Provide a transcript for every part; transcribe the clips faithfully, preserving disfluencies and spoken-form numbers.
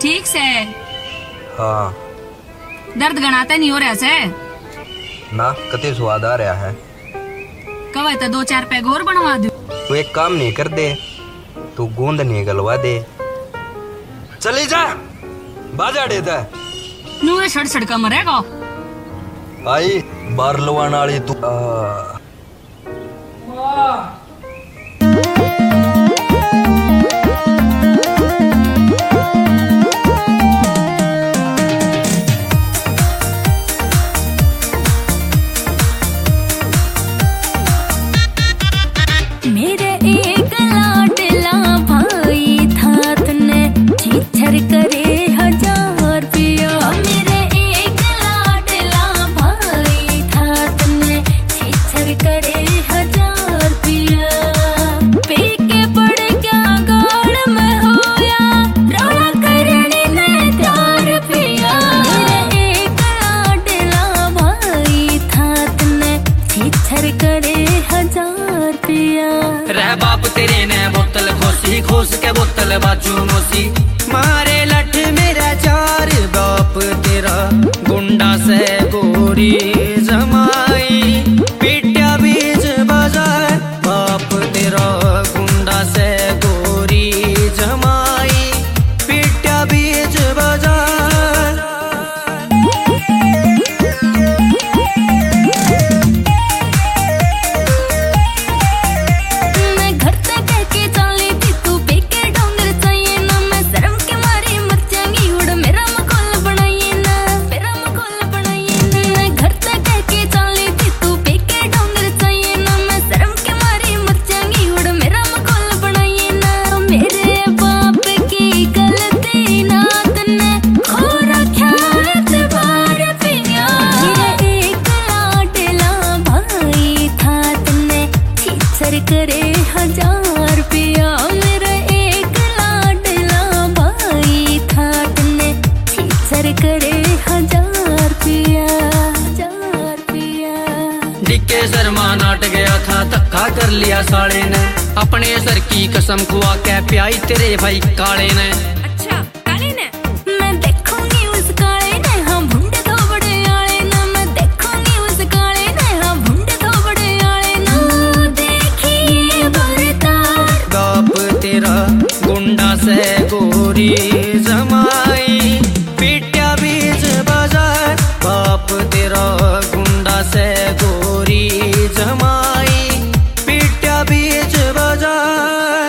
ठीक से? हाँ। दर्द गणाते नहीं हो रहा से? ना, कते स्वाद आ रहा है। कब तो दो चार पैग और बनवा दो। तू एक काम नहीं कर दे, तू गूंद नहीं गलवा दे। चली जा, बाजा देता है। नूए सड़ सड़ का मरेगा। आई बार लवान वाली तू। मेरे एक लाडला भाई था तने छीछर करे हजार पिया। मेरे एक लाडला भाई था तने छीछर करे हजार पिया। पी के पड़ क्या गाड़ में होया रोला करने ने प्यार पिया। मेरे एक लाडला भाई था तने छीछर करे हजार पिया। रह बाप तेरे ने बोतल खोसी, खोस के बोतल बाजू मोसी। मारे लठ मेरा चार बाप तेरा गुंडा से गोरी जमाई। पीटिया बीच बाजार बाप तेरा गुंडा से गोरी जमाई। पीटिया बीच बाजार। करे हजार पिया। मेरा एक लाडला भाई था तने छीछर करे हजार पिया। हजार पिया। डिक्के शर्मा नाट गया था, धक्का कर लिया साले ने। अपने सर की कसम खुआ के प्याई तेरे भाई काले ने। अच्छा काले ने? मैं देखूंगी उस काले ने, हाँ भुंडे धोबड़े आले ने। मैं देखूंगी उस काले ने, हाँ भुंडे धोबड़े आले ने। बाप तेरा गुंडा से गोरी जमाई। पीटिया बीच बाजार बाप तेरा गुंडा से गोरी जमाई। पीटिया बीच बाजार।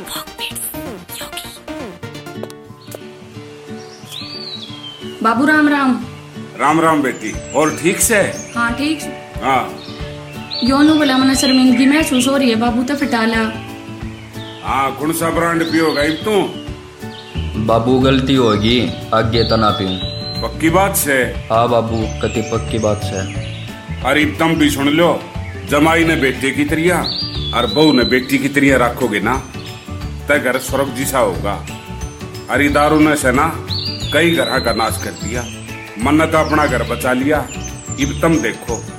बाबू राम राम। राम राम बेटी, और ठीक से? हाँ ठीक। हाँ। योनु बोला मना शर्मिंदगी महसूस हो रही है बाबू, तो फिटाला। हाँ, कौन सा ब्रांड पियोगा तू? बाबू गलती होगी, आगे तो ना पीऊं। पक्की बात से? हाँ बाबू, कति पक्की बात से। अरे तुम भी सुन लो, जमाई ने बेटे की तरिया और बहू ने बेटी की तरिया रखोगे ना, तय घर स्वर्ग जिसा होगा। अरे दारू ने से ना कई घर का नाश कर दिया, मन्नत अपना घर बचा लिया। अब तुम देखो